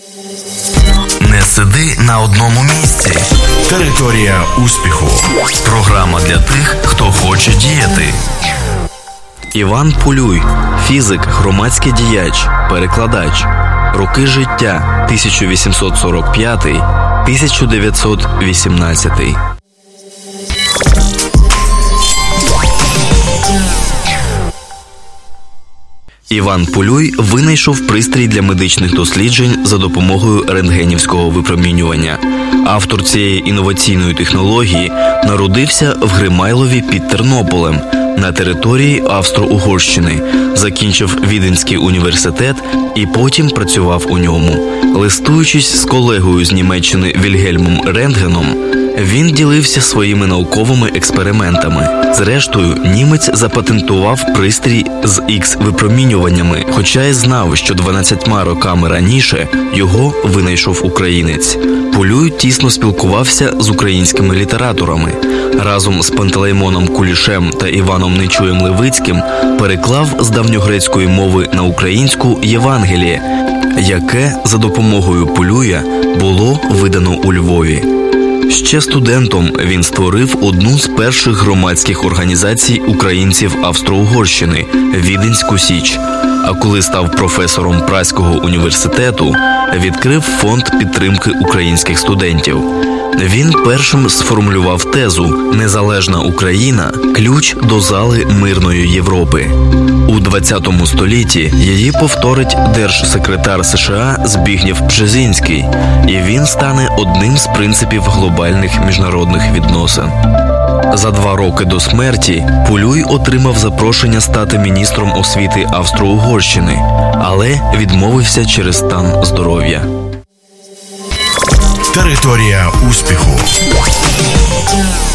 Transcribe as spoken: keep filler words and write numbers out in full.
Не сиди на одному місці. Територія успіху. Програма для тих, хто хоче діяти. Іван Пулюй – фізик, громадський діяч, перекладач. Роки життя тисяча вісімсот сорок п'ятий - тисяча дев'ятсот вісімнадцятий. Іван Пулюй винайшов пристрій для медичних досліджень за допомогою рентгенівського випромінювання. Автор цієї інноваційної технології народився в Гримайлові під Тернополем на території Австро-Угорщини, закінчив Віденський університет і потім працював у ньому. Листуючись з колегою з Німеччини Вільгельмом Рентгеном, він ділився своїми науковими експериментами. Зрештою, німець запатентував пристрій з ікс-випромінюваннями, хоча й знав, що дванадцятьма роками раніше його винайшов українець. Пулюй тісно спілкувався з українськими літераторами. Разом з Пантелеймоном Кулішем та Іваном Нечуєм Левицьким переклав з давньогрецької мови на українську Євангеліє, яке за допомогою Пулюя було видано у Львові. Ще студентом він створив одну з перших громадських організацій українців Австро-Угорщини – Віденську Січ. А коли став професором Празького університету, відкрив фонд підтримки українських студентів. Він першим сформулював тезу «Незалежна Україна – ключ до зали мирної Європи». У двадцятому столітті її повторить держсекретар США Збігнєв Бжезінський, і він стане одним з принципів глобальних міжнародних відносин. За два роки до смерті Пулюй отримав запрошення стати міністром освіти Австро-Угорщини, але відмовився через стан здоров'я. Територія успіху.